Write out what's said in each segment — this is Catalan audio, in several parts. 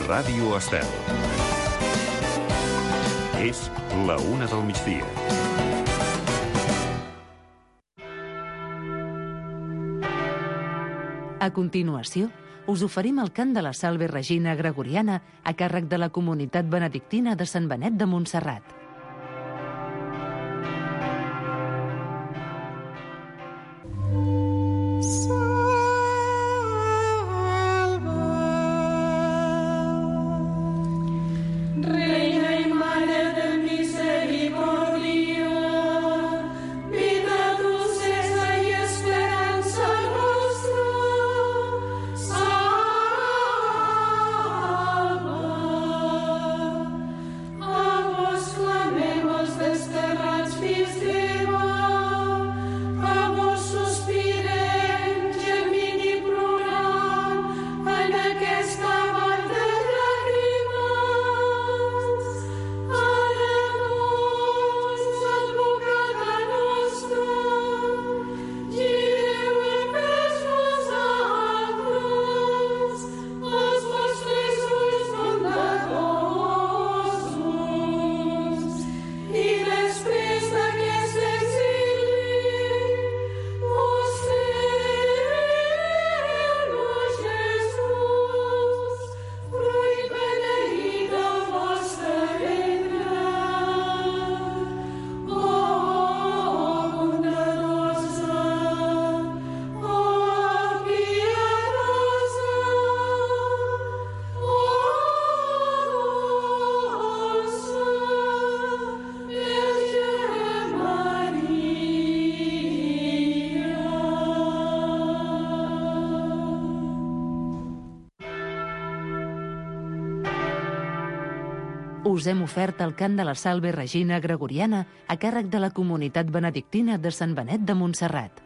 Ràdio Estel. És la 1 del migdia. A continuació, us oferim el cant de la Salve Regina Gregoriana a càrrec de la comunitat benedictina de Sant Benet de Montserrat. Us hem ofert el cant de la Salve Regina Gregoriana a càrrec de la comunitat benedictina de Sant Benet de Montserrat.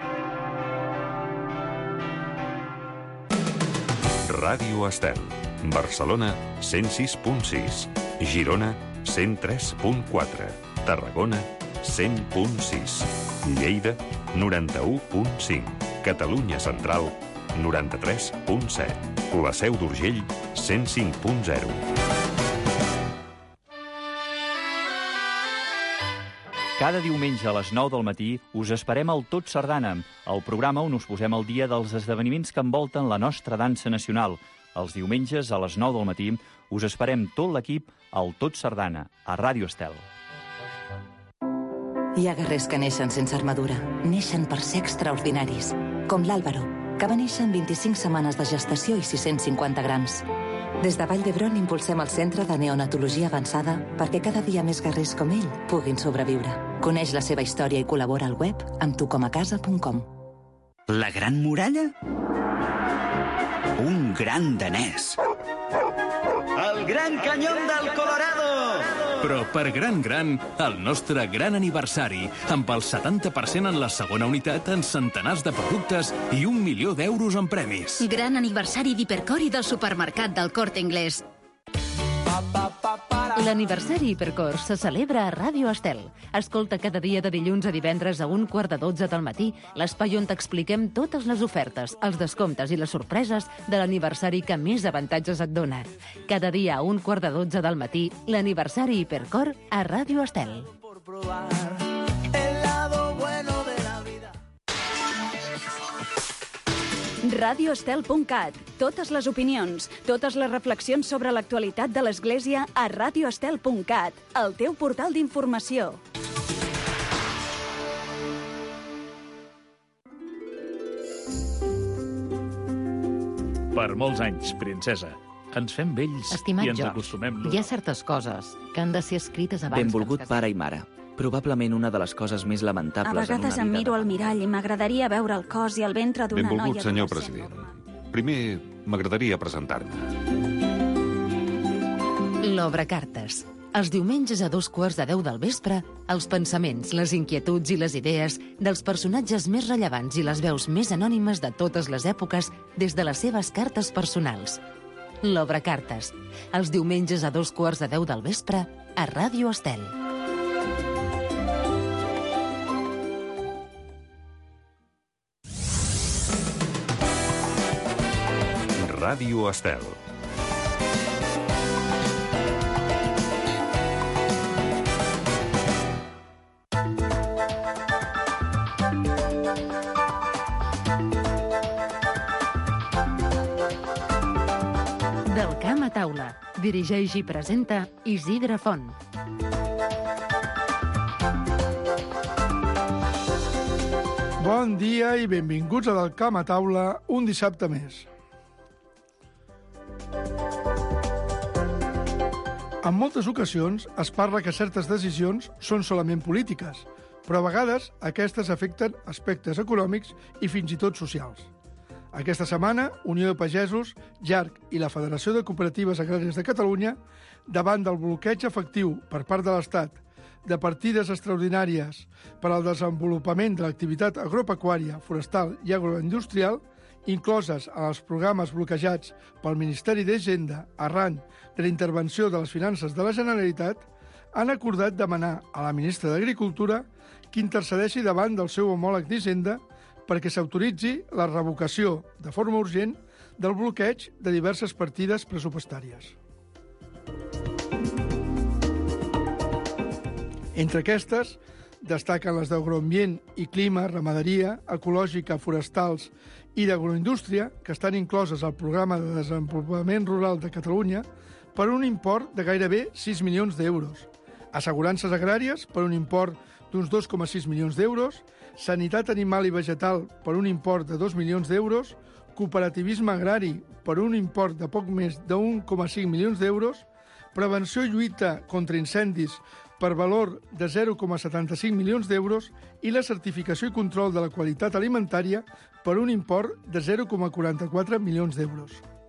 Ràdio Estel. Barcelona, 106.6. Girona, 103.4. Tarragona, 100.6. Lleida, 91.5. Catalunya Central, 93.7. La Seu d'Urgell, 105.0. Cada diumenge a les 9 del matí us esperem al Tot Sardana, el programa on us posem al dia dels esdeveniments que envolten la nostra dansa nacional. Els diumenges a les 9 del matí us esperem tot l'equip al Tot Sardana, a Ràdio Estel. Hi ha guerrers que neixen sense armadura, neixen per ser extraordinaris, com l'Àlvaro, que va néixer en 25 setmanes de gestació i 650 grams. Des de Vall d'Hebron impulsem el Centre de Neonatologia Avançada perquè cada dia més guerrers com ell puguin sobreviure. Coneix la seva història i col·labora al web amb tucomacasa.com. La Gran Muralla? Un gran danès. El Gran Canyón del Colorado! Però per gran, el nostre gran aniversari, amb el 70% en la segona unitat en centenars de productes i 1 milió d'euros en premis. Gran aniversari d'Hipercor i del supermercat del Corte Inglés. L'aniversari Hipercor se celebra a Ràdio Estel. Escolta cada dia de dilluns a divendres a 11:45 del matí l'espai on t'expliquem totes les ofertes, els descomptes i les sorpreses de l'aniversari que més avantatges et dona. Cada dia a 11:45 del matí, l'aniversari Hipercor a Ràdio Estel. radioestel.cat. Totes les opinions, totes les reflexions sobre l'actualitat de l'Església a radioestel.cat, el teu portal d'informació. Per molts anys, princesa. Ens fem vells Estimat i ens George, acostumem. hi ha certes coses que han de ser escrites abans. Benvolgut pare i mare. Probablement una de les coses més lamentables A vegades em miro al mirall i m'agradaria veure el cos i el ventre d'una noia... Benvolgut, senyor president. Primer, m'agradaria presentar-me. L'Obra Cartes. Els diumenges a 2:15 del vespre, els pensaments, les inquietuds i les idees dels personatges més rellevants i les veus més anònimes de totes les èpoques des de les seves cartes personals. L'Obra Cartes. Els diumenges a 2:15 del vespre a Ràdio Estel. Ràdio Estel. Del camp a taula. Dirigeix i presenta Isidre Font. Bon dia i benvinguts a Del camp a taula un dissabte més. En moltes ocasions es parla que certes decisions són solament polítiques, però a vegades aquestes afecten aspectes econòmics i fins i tot socials. Aquesta setmana, Unió de Pagesos, JARC i la Federació de Cooperatives Agràries de Catalunya, davant del bloqueig efectiu per part de l'Estat de partides extraordinàries per al desenvolupament de l'activitat agropecuària, forestal i agroindustrial, incloses en els programes bloquejats pel Ministeri d'Hisenda arran de la intervenció de les finances de la Generalitat, han acordat demanar a la ministra d'Agricultura que intercedeixi davant del seu homòleg d'Hisenda perquè s'autoritzi la revocació de forma urgent del bloqueig de diverses partides pressupostàries. Entre aquestes, destaquen les d'agroambient i clima, ramaderia, ecològica, forestals i d'agroindústria, que estan incloses al Programa de Desenvolupament Rural de Catalunya per un import de gairebé 6 milions d'euros, assegurances agràries per un import d'uns 2,6 milions d'euros, sanitat animal i vegetal per un import de 2 milions d'euros, cooperativisme agrari per un import de poc més de 1,5 milions d'euros, prevenció i lluita contra incendis per valor de 0,75 milions d'euros i la certificació i control de la qualitat alimentària per un import de 0,44 milions d'euros.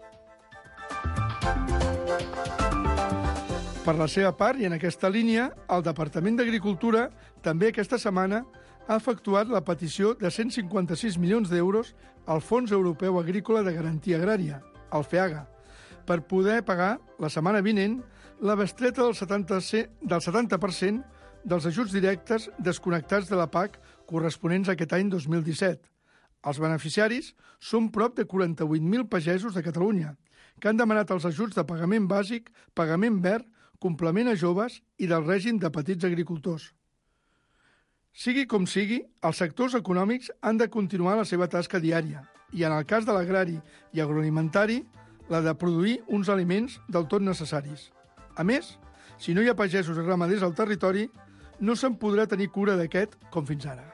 Per la seva part, i en aquesta línia, el Departament d'Agricultura també aquesta setmana ha efectuat la petició de 156 milions d'euros al Fons Europeu Agrícola de Garantia Agrària, el FEAGA, per poder pagar la setmana vinent la bestreta del 70% dels ajuts directes desconnectats de la PAC corresponents a aquest any 2017. Els beneficiaris són prop de 48.000 pagesos de Catalunya, que han demanat els ajuts de pagament bàsic, pagament verd, complement a joves i del règim de petits agricultors. Sigui com sigui, els sectors econòmics han de continuar la seva tasca diària i, en el cas de l'agrari i agroalimentari, la de produir uns aliments del tot necessaris. A més, si no hi ha pagesos i ramaders al territori, no se'n podrà tenir cura d'aquest com fins ara.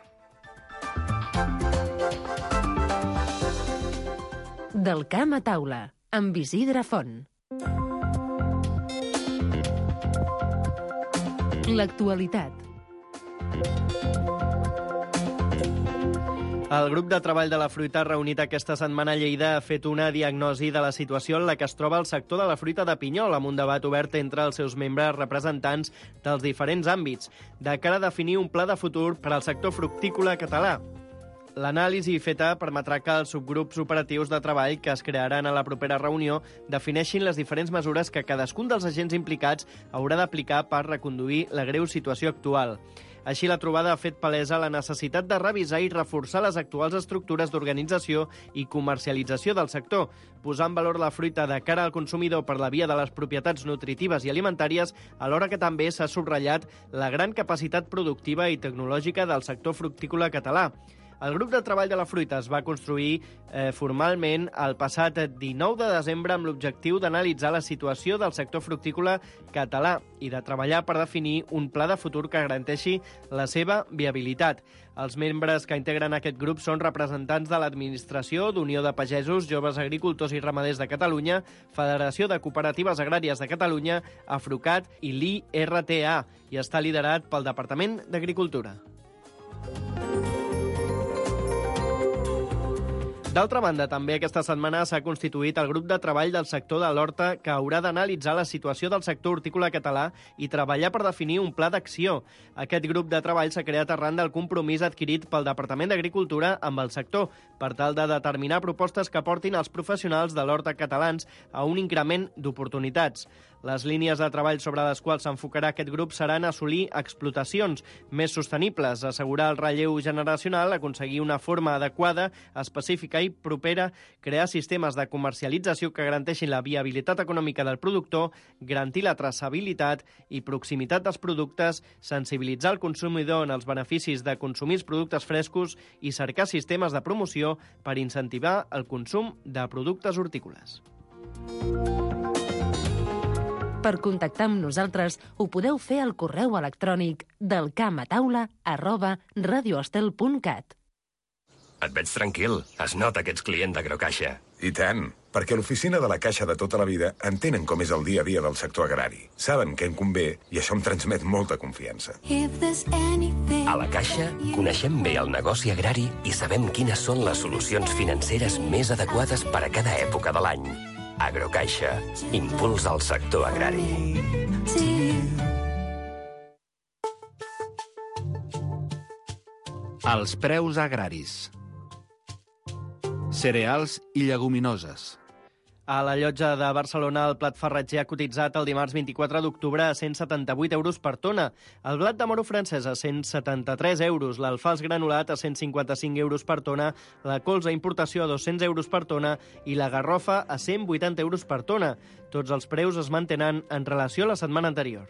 Del camp a taula, amb Isidre Font. L'actualitat. El grup de treball de la fruita reunit aquesta setmana a Lleida ha fet una diagnosi de la situació en la que es troba el sector de la fruita de pinyol, amb un debat obert entre els seus membres representants dels diferents àmbits, de cara a definir un pla de futur per al sector fructícola català. L'anàlisi feta permetrà que els subgrups operatius de treball que es crearan a la propera reunió defineixin les diferents mesures que cadascun dels agents implicats haurà d'aplicar per reconduir la greu situació actual. Així, la trobada ha fet palesa la necessitat de revisar i reforçar les actuals estructures d'organització i comercialització del sector, posar en valor la fruita de cara al consumidor per la via de les propietats nutritives i alimentàries, alhora que també s'ha subratllat la gran capacitat productiva i tecnològica del sector fructícola català. El grup de treball de la fruita es va construir formalment el passat 19 de desembre amb l'objectiu d'analitzar la situació del sector fructícola català i de treballar per definir un pla de futur que garanteixi la seva viabilitat. Els membres que integren aquest grup són representants de l'Administració, d'Unió de Pagesos, Joves Agricultors i Ramaders de Catalunya, Federació de Cooperatives Agràries de Catalunya, Afrucat i l'IRTA, i està liderat pel Departament d'Agricultura. D'altra banda, també aquesta setmana s'ha constituït el grup de treball del sector de l'horta que haurà d'analitzar la situació del sector hortícola català i treballar per definir un pla d'acció. Aquest grup de treball s'ha creat arran del compromís adquirit pel Departament d'Agricultura amb el sector per tal de determinar propostes que portin els professionals de l'horta catalans a un increment d'oportunitats. Les línies de treball sobre les quals s'enfocarà aquest grup seran assolir explotacions més sostenibles, assegurar el relleu generacional, aconseguir una forma adequada, específica i propera, crear sistemes de comercialització que garanteixin la viabilitat econòmica del productor, garantir la traçabilitat i proximitat dels productes, sensibilitzar el consumidor en els beneficis de consumir els productes frescos i cercar sistemes de promoció per incentivar el consum de productes hortícoles. Per contactar amb nosaltres ho podeu fer al correu electrònic delcamataula@radioestel.cat. Et veig tranquil. Es nota que ets client d'Agrocaixa. I tant, perquè l'oficina de la Caixa de tota la vida entenen com és el dia a dia del sector agrari. Saben què em convé i això em transmet molta confiança. A la Caixa coneixem bé el negoci agrari i sabem quines són les solucions financeres més adequades per a cada època de l'any. Agrocaixa. Impuls al sector agrari. Els preus agraris. Cereals i lleguminoses. A la Llotja de Barcelona, el plat farratger ha cotitzat el dimarts 24 d'octubre a 178 euros per tona, el blat de moro francès a 173 euros, l'alfals granulat a 155 euros per tona, la colza importació a 200 euros per tona i la garrofa a 180 euros per tona. Tots els preus es mantenen en relació a la setmana anterior.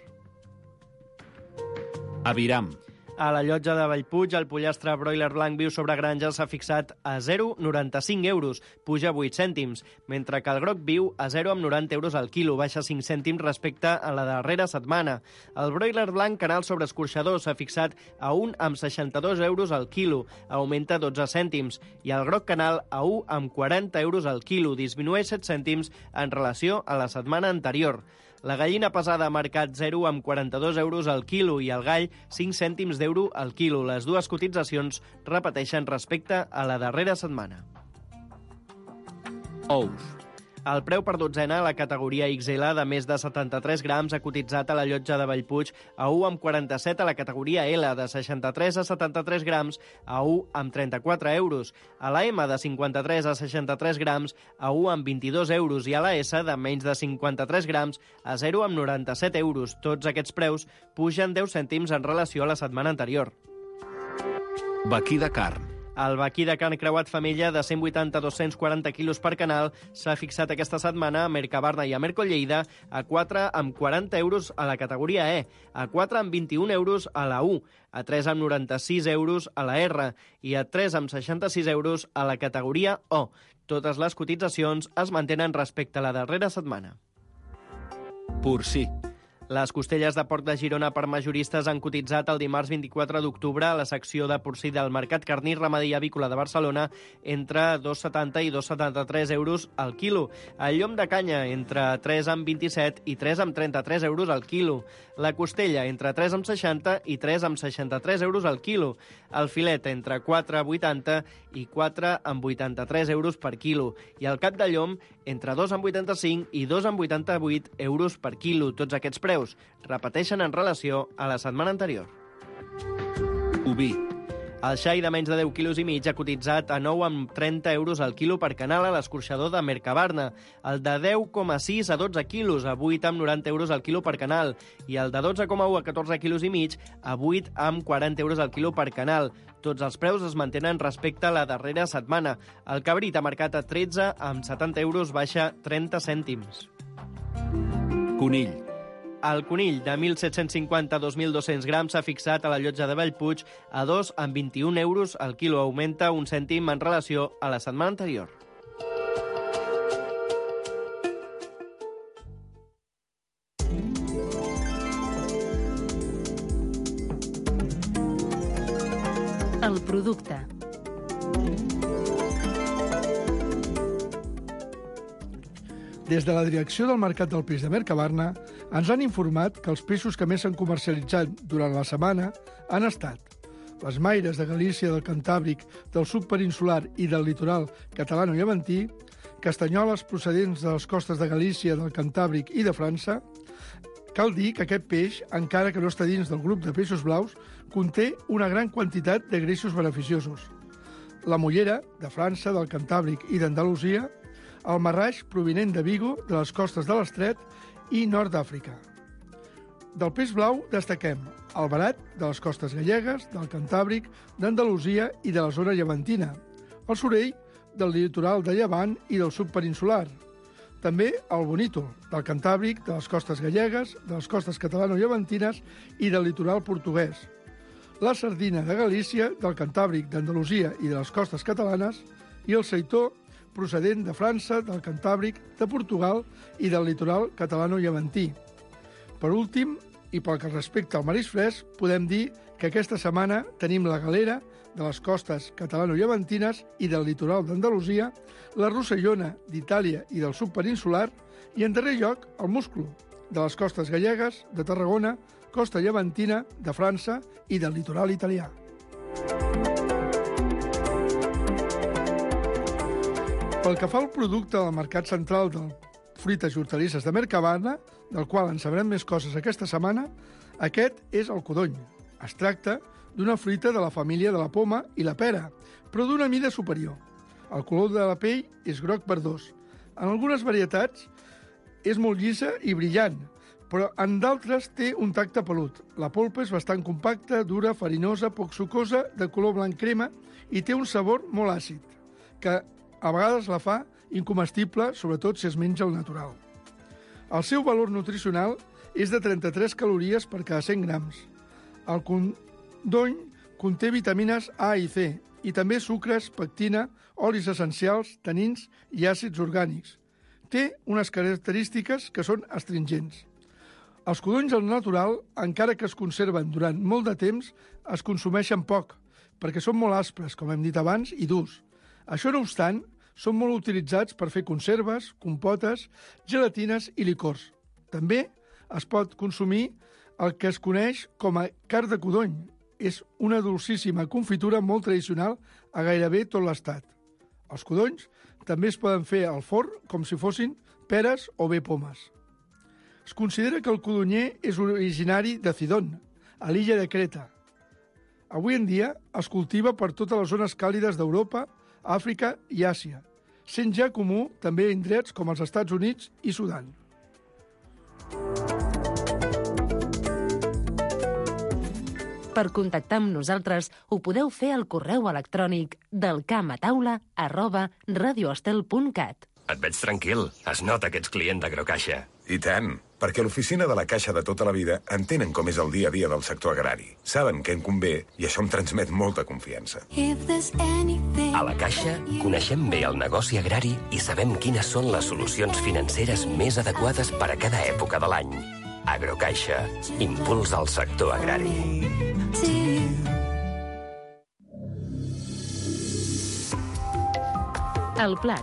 Aviram. A la Llotja de Bellpuig, el pollastre broiler blanc viu sobre granja s'ha fixat a 0,95 euros, puja 8 cèntims, mentre que el groc viu a 0,90 euros al quilo, baixa 5 cèntims respecte a la darrera setmana. El broiler blanc canal sobre escorxador s'ha fixat a 1,62 euros al quilo, augmenta 12 cèntims, i el groc canal a 1,40 euros al quilo, disminueix 7 cèntims en relació a la setmana anterior. La gallina pesada ha marcat 0,42 euros al quilo i el gall 5 cèntims d'euro al quilo. Les dues cotitzacions repeteixen respecte a la darrera setmana. Ous. El preu per dotzena a la categoria XL de més de 73 grams ha cotitzat a la Llotja de Bellpuig a 1,47, a la categoria L de 63 a 73 grams a 1,34 euros, a la M de 53 a 63 grams a 1,22 euros i a la S de menys de 53 grams a 0,97 euros. Tots aquests preus pugen 10 cèntims en relació a la setmana anterior. Vaquí de carn. El vaquí de carn creuat femella de 180 a 240 quilos per canal s'ha fixat aquesta setmana a Mercabarna i a Mercolleida a 4,40 euros a la categoria E, a 4,21 euros a la U, a 3,96 euros a la R i a 3,66 euros a la categoria O. Totes les cotitzacions es mantenen respecte a la darrera setmana. Porcí. Les costelles de porc de Girona per majoristes han cotitzat el dimarts 24 d'octubre a la secció de porcí del Mercat Carní Ramader i Avícola de Barcelona entre 2,70 i 2,73 euros al quilo. El llom de canya entre 3,27 i 3,33 euros al quilo. La costella entre 3,60 i 3,63 euros al quilo. El filet entre 4,80 i 4,83 euros per quilo. I el cap de llom entre 2,85 i 2,88 euros per quilo. Tots aquests preus repeteixen en relació a la setmana anterior. Oví. El xai de menys de 10 quilos i mig ha cotitzat a 9,30 euros al quilo per canal a l'escorxador de Mercabarna, el de 10,6 a 12 quilos a 8,90 euros al quilo per canal i el de 12,1 a 14 quilos i mig a 8,40 euros al quilo per canal. Tots els preus es mantenen respecte a la darrera setmana. El cabrit ha marcat a 13 amb 70 euros, baixa 30 cèntims. Conill. El conill de 1.750 a 2.200 grams s'ha fixat a la Llotja de Bellpuig a 2,21 euros al quilo, augmenta un cèntim en relació a la setmana anterior. El producte. Des de la direcció del Mercat del Peix de Mercabarna ens han informat que els peixos que més s'han comercialitzat durant la setmana han estat les maires de Galícia, del Cantàbric, del sud peninsular i del litoral catalano-llevantí, castanyoles procedents de les costes de Galícia, del Cantàbric i de França. Cal dir que aquest peix, encara que no està dins del grup de peixos blaus, conté una gran quantitat de greixos beneficiosos. La mollera, de França, del Cantàbric i d'Andalusia, el marraix provinent de Vigo, de les costes de l'Estret i nord d'Àfrica. Del peix blau destaquem el verat, de les costes gallegues, del Cantàbric, d'Andalusia i de la zona llevantina, el sorell, del litoral de Llevant i del sud peninsular, també el bonítol, del Cantàbric, de les costes gallegues, de les costes catalano-llevantines i del litoral portuguès, la sardina de Galícia, del Cantàbric, d'Andalusia i de les costes catalanes i el seitó, procedent de França, del Cantàbric, de Portugal i del litoral catalano-llevantí. Per últim, i pel que respecta al marisc fresc, podem dir que aquesta setmana tenim la galera de les costes catalano-llevantines i del litoral d'Andalusia, la rossellona d'Itàlia i del sud peninsular i, en darrer lloc, el musclo de les costes gallegues, de Tarragona, costa llevantina, de França i del litoral italià. Pel que fa al producte del mercat central de fruites i hortalisses de Mercadona, del qual en sabrem més coses aquesta setmana, aquest és el codony. Es tracta d'una fruita de la família de la poma i la pera, però d'una mida superior. El color de la pell és groc verdós. En algunes varietats és molt llisa i brillant, però en d'altres té un tacte pelut. La polpa és bastant compacta, dura, farinosa, poc sucosa, de color blanc crema i té un sabor molt àcid, que a vegades la fa incomestible, sobretot si es menja al natural. El seu valor nutricional és de 33 calories per cada 100 grams. El codony conté vitamines A i C i també sucres, pectina, olis essencials, tanins i àcids orgànics. Té unes característiques que són astringents. Els codonys al natural, encara que es conserven durant molt de temps, es consumeixen poc, perquè són molt aspres, com hem dit abans, i durs. Això no obstant, són molt utilitzats per fer conserves, compotes, gelatines i licors. També es pot consumir el que es coneix com a carn de codony. És una dolcíssima confitura molt tradicional a gairebé tot l'estat. Els codonys també es poden fer al forn com si fossin peres o bé pomes. Es considera que el codonyer és originari de Cidón, a l'illa de Creta. Avui en dia es cultiva per totes les zones càlides d'Europa, Àfrica i Àsia, sent ja comú també a indrets com els Estats Units i Sudan. Per contactar amb nosaltres ho podeu fer al correu electrònic delcamataula@radioestel.cat. Et veig tranquil. Es nota que ets client d'Agrocaixa. I tant, perquè l'oficina de la Caixa de tota la vida entenen com és el dia a dia del sector agrari. Saben què en convé i això em transmet molta confiança. A la Caixa coneixem bé el negoci agrari i sabem quines són les solucions financeres més adequades per a cada època de l'any. Agrocaixa, impuls al sector agrari. El plat.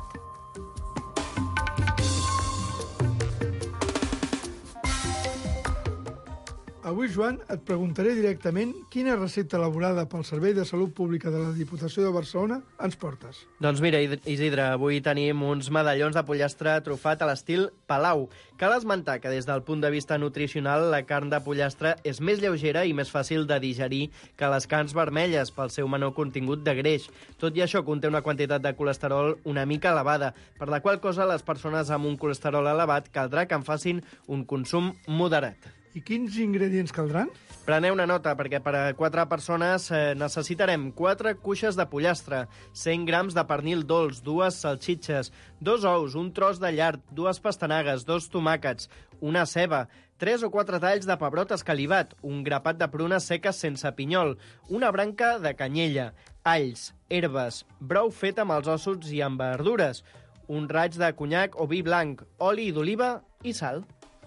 Avui, Joan, et preguntaré directament quina recepta elaborada pel Servei de Salut Pública de la Diputació de Barcelona ens portes. Doncs mira, Isidre, avui tenim uns medallons de pollastre trufat a l'estil Palau. Cal esmentar que des del punt de vista nutricional la carn de pollastre és més lleugera i més fàcil de digerir que les carns vermelles pel seu menor contingut de greix. Tot i això conté una quantitat de colesterol una mica elevada, per la qual cosa les persones amb un colesterol elevat caldrà que en facin un consum moderat. I quins ingredients caldran? Preneu una nota, perquè per a 4 persones necessitarem 4 cuixes de pollastre, 100 grams de pernil dolç, 2 salxitxes, 2 ous, un tros de llard, 2 pastanagues, 2 tomàquets, una ceba, 3 o 4 talls de pebrot escalivat, un grapat de prunes seques sense pinyol, una branca de canyella, alls, herbes, brou fet amb els ossos i amb verdures, un raig de conyac o vi blanc, oli d'oliva i sal.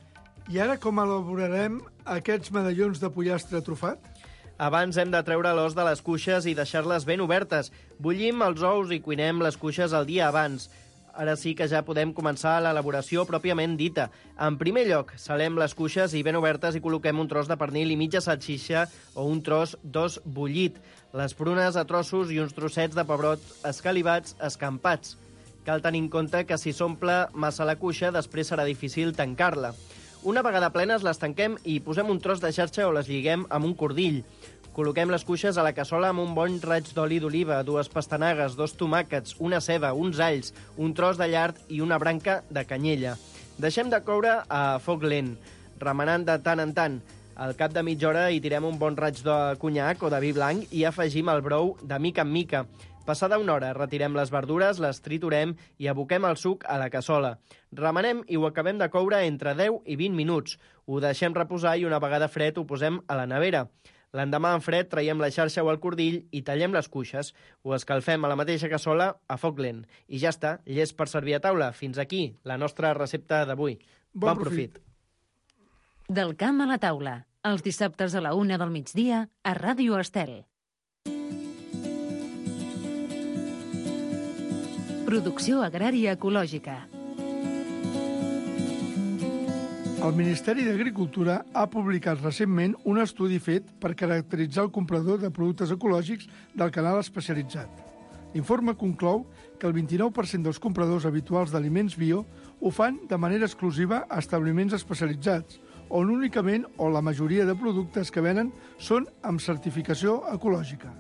I ara com elaborarem aquests medallons de pollastre trufat? Abans hem de treure l'os de les cuixes i deixar-les ben obertes. Bullim els ous i cuinem les cuixes el dia abans. Ara sí que ja podem començar l'elaboració pròpiament dita. En primer lloc, salem les cuixes i ben obertes i col·loquem un tros de pernil i mitja salxitxa o un tros d'os bullit, les prunes a trossos i uns trossets de pebrot escalivats escampats. Cal tenir en compte que si s'omple massa la cuixa, després serà difícil tancar-la. Una vegada plenes les tanquem i posem un tros de xarxa o les lliguem amb un cordill. Col·loquem les cuixes a la cassola amb un bon raig d'oli d'oliva, 2 pastanagues, 2 tomàquets, una ceba, uns alls, un tros de llard i una branca de canyella. Deixem de coure a foc lent, remenant de tant en tant. Al cap de mitja hora hi tirem un bon raig de conyac o de vi blanc i afegim el brou de mica en mica. Passada una hora, retirem les verdures, les triturem i aboquem el suc a la cassola. Remenem i ho acabem de coure entre 10 i 20 minuts. Ho deixem reposar i una vegada fred ho posem a la nevera. L'endemà en fred traiem la xarxa o el cordill i tallem les cuixes. Ho escalfem a la mateixa cassola a foc lent. I ja està, llest per servir a taula. Fins aquí la nostra recepta d'avui. Bon profit. Del camp a la taula, els dissabtes a la 1 del migdia a Ràdio Estel. Producció agrària ecològica. El Ministeri d'Agricultura ha publicat recentment un estudi fet per caracteritzar el comprador de productes ecològics del canal especialitzat. L'informe conclou que el 29% dels compradors habituals d'aliments bio ho fan de manera exclusiva a establiments especialitzats, on únicament o la majoria de productes que venen són amb certificació ecològica.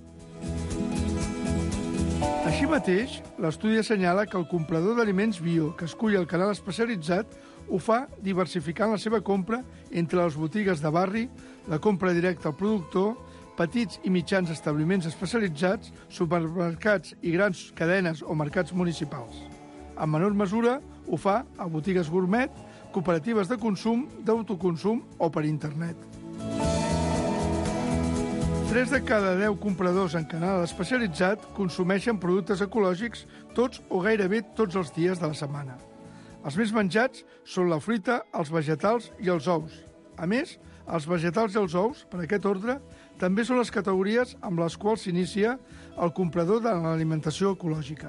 Així mateix, l'estudi assenyala que el comprador d'aliments bio que escull el canal especialitzat ho fa diversificant la seva compra entre les botigues de barri, la compra directa al productor, petits i mitjans establiments especialitzats, supermercats i grans cadenes o mercats municipals. En menor mesura, ho fa a botigues gourmet, cooperatives de consum, d'autoconsum o per internet. 3 de cada 10 compradors en canal especialitzat consumeixen productes ecològics tots o gairebé tots els dies de la setmana. Els més menjats són la fruita, els vegetals i els ous. A més, els vegetals i els ous, per aquest ordre, també són les categories amb les quals s'inicia el comprador de l'alimentació ecològica.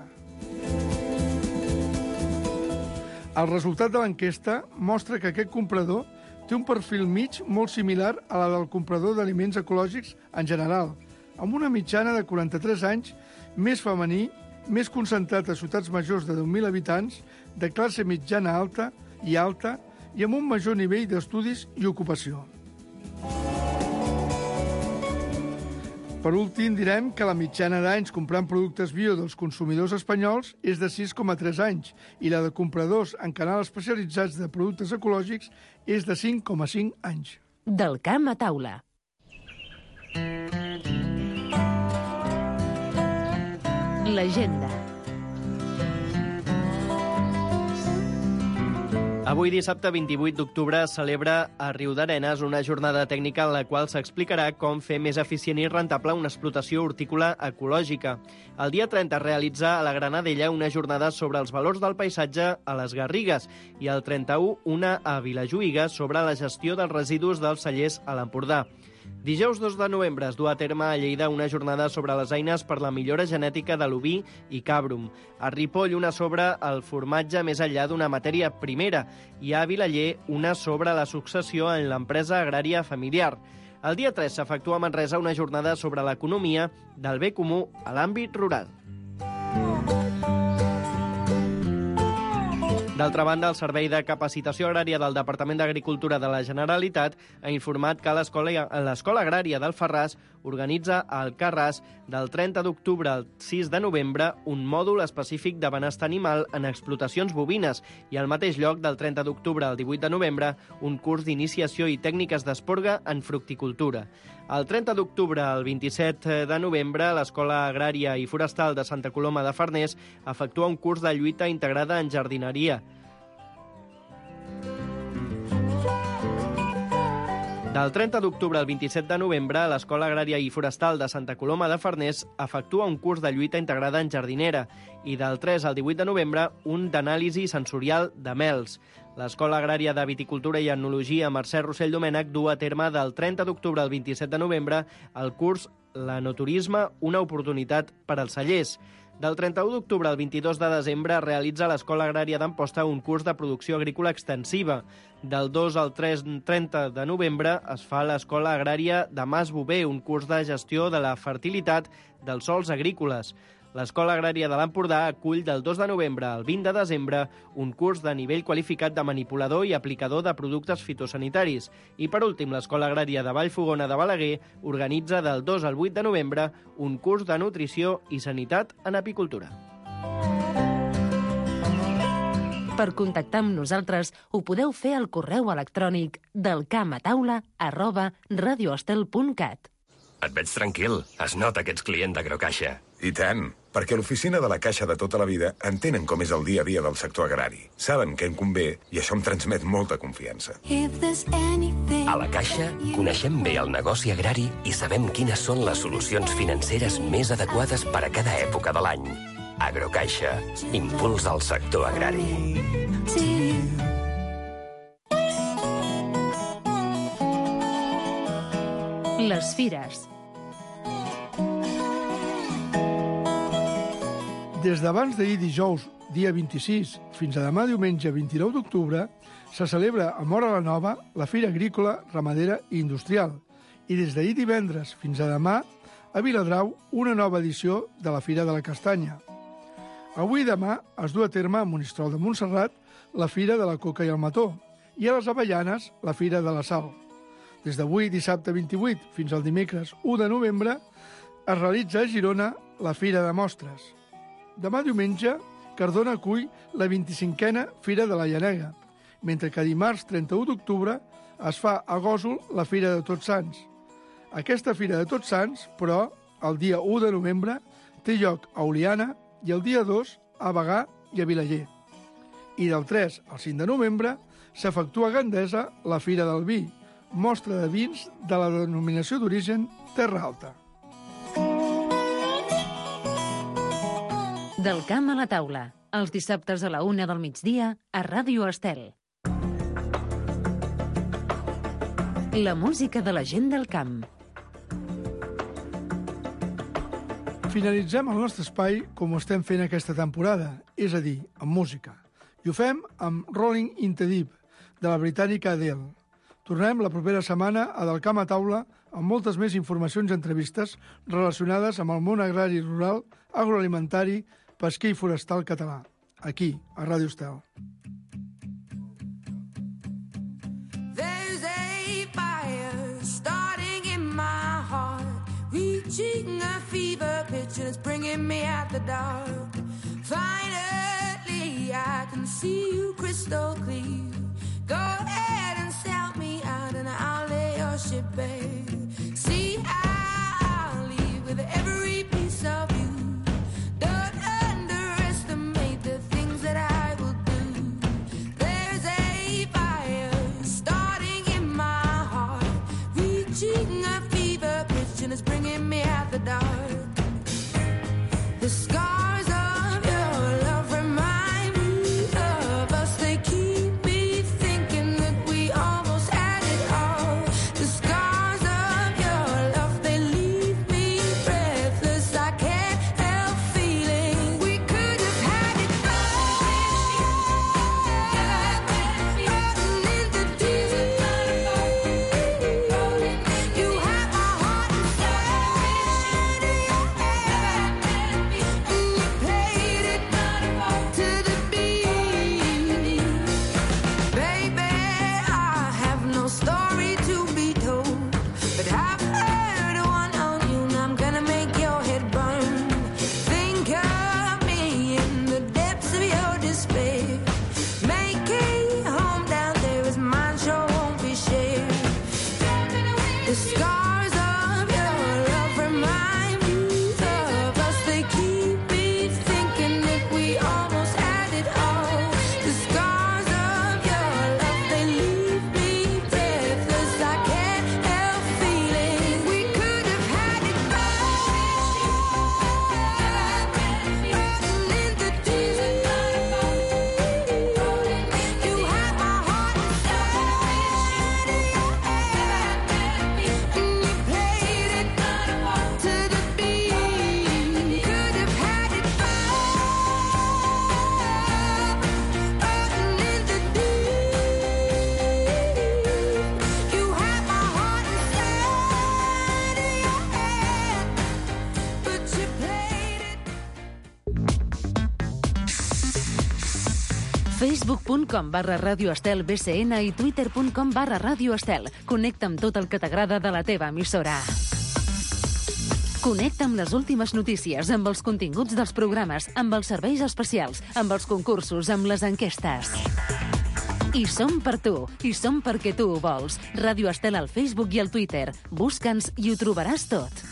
El resultat de l'enquesta mostra que aquest comprador té un perfil mig molt similar a la del comprador d'aliments ecològics en general, amb una mitjana de 43 anys, més femení, més concentrat a ciutats majors de 10.000 habitants, de classe mitjana alta i amb un major nivell d'estudis i ocupació. Per últim, direm que la mitjana d'anys comprant productes bio dels consumidors espanyols és de 6,3 anys i la de compradors en canals especialitzats de productes ecològics és de 5,5 anys. Del camp a taula. L'agenda. Avui, dissabte 28 d'octubre, es celebra a Riudarenes una jornada tècnica en la qual s'explicarà com fer més eficient i rentable una explotació hortícola ecològica. El dia 30 es realitza a la Granadella una jornada sobre els valors del paisatge a les Garrigues i el 31 una a Vilajuïga sobre la gestió dels residus dels cellers a l'Empordà. Dijous 2 de novembre es du a terme a Lleida una jornada sobre les eines per la millora genètica de l'oví i cabrum. A Ripoll una sobre el formatge més enllà d'una matèria primera i a Vilaller una sobre la successió en l'empresa agrària familiar. El dia 3 s'efectua a Manresa una jornada sobre l'economia del bé comú a l'àmbit rural. D'altra banda, el Servei de Capacitació Agrària del Departament d'Agricultura de la Generalitat ha informat que l'Escola Agrària d'Alfarràs organitza al Carràs del 30 d'octubre al 6 de novembre un mòdul específic de benestar animal en explotacions bovines i al mateix lloc del 30 d'octubre al 18 de novembre un curs d'iniciació i tècniques d'esporga en fructicultura. El 30 d'octubre al 27 de novembre, l'Escola Agrària i Forestal de Santa Coloma de Farners efectua un curs de lluita integrada en jardineria. Del 30 d'octubre al 27 de novembre, l'Escola Agrària i Forestal de Santa Coloma de Farners efectua un curs de lluita integrada en jardinera i del 3 al 18 de novembre un d'anàlisi sensorial de mels. L'Escola Agrària de Viticultura i Etnologia Mercè Rossell Domènech du a terme del 30 d'octubre al 27 de novembre el curs L'enoturisme, una oportunitat per als cellers. Del 31 d'octubre al 22 de desembre realitza l'Escola Agrària d'Amposta un curs de producció agrícola extensiva. Del 2 al 30 de novembre es fa a l'Escola Agrària de Mas Bover un curs de gestió de la fertilitat dels sòls agrícoles. L'Escola Agrària de l'Empordà acull del 2 de novembre al 20 de desembre un curs de nivell qualificat de manipulador i aplicador de productes fitosanitaris. I, per últim, l'Escola Agrària de Vallfogona de Balaguer organitza del 2 al 8 de novembre un curs de nutrició i sanitat en apicultura. Per contactar amb nosaltres ho podeu fer al correu electrònic delcampataula@radioestel.cat. Et veig tranquil. Es nota que ets client d'Agrocaixa. I tant, perquè l'oficina de la Caixa de tota la vida entenen com és el dia a dia del sector agrari. Saben què em convé i això em transmet molta confiança. A la Caixa coneixem bé el negoci agrari i sabem quines són les solucions financeres més adequades per a cada època de l'any. Agrocaixa, impuls al sector agrari. Les fires. Des d'abans d'ahir dijous, dia 26, fins a demà diumenge 29 d'octubre, se celebra a Móra la Nova la Fira Agrícola, Ramadera i Industrial. I des d'ahir divendres fins a demà, a Viladrau, una nova edició de la Fira de la Castanya. Avui i demà es du a terme a Monistrol de Montserrat la Fira de la Coca i el Mató i a les Avellanes la Fira de la Sal. Des d'avui, dissabte 28, fins al dimecres 1 de novembre, es realitza a Girona la Fira de Mostres. Demà diumenge, Cardona acull la 25a Fira de la Llanega, mentre que dimarts 31 d'octubre es fa a Gósol la Fira de Tots Sants. Aquesta Fira de Tots Sants, però, el dia 1 de novembre, té lloc a Oliana i el dia 2 a Bagà i a Vilaller. I del 3 al 5 de novembre s'efectua a Gandesa la Fira del Vi, mostra de vins de la denominació d'origen Terra Alta. Del camp a la taula, els dissabtes a la 1 del migdia a Ràdio Estel. La música de la gent del camp. Finalitzem el nostre espai com ho estem fent aquesta temporada, és a dir, amb música. I ho fem amb Rolling in the Deep, de la britànica Adele. Tornem la propera setmana a Del camp a taula amb moltes més informacions i entrevistes relacionades amb el món agrari rural, agroalimentari, pesquer i forestal català, aquí, a Ràdio Estel. There's a fire starting in my heart, reaching a fever pitch and it's bringing me out the dark. Finally, I can see you crystal clear. Go ahead and sell me out and I'll lay your ship bare. See, I'll leave with every piece of you. It's bringing me out the dark. The scars of your love remind me of us. They keep me thinking that we almost had it all. The scars of your love, they leave me breathless. I can't help feeling we could have had it all. In the deep, you have my heart. facebook.com/radioestelbcn i twitter.com/radioestel. Connecta amb tot el que t'agrada de la teva emissora. Connecta amb les últimes notícies, amb els continguts dels programes, amb els serveis especials, amb els concursos, amb les enquestes. I som per tu, i som perquè tu ho vols. Ràdio Estel al Facebook i al Twitter. Busca'ns i ho trobaràs tot.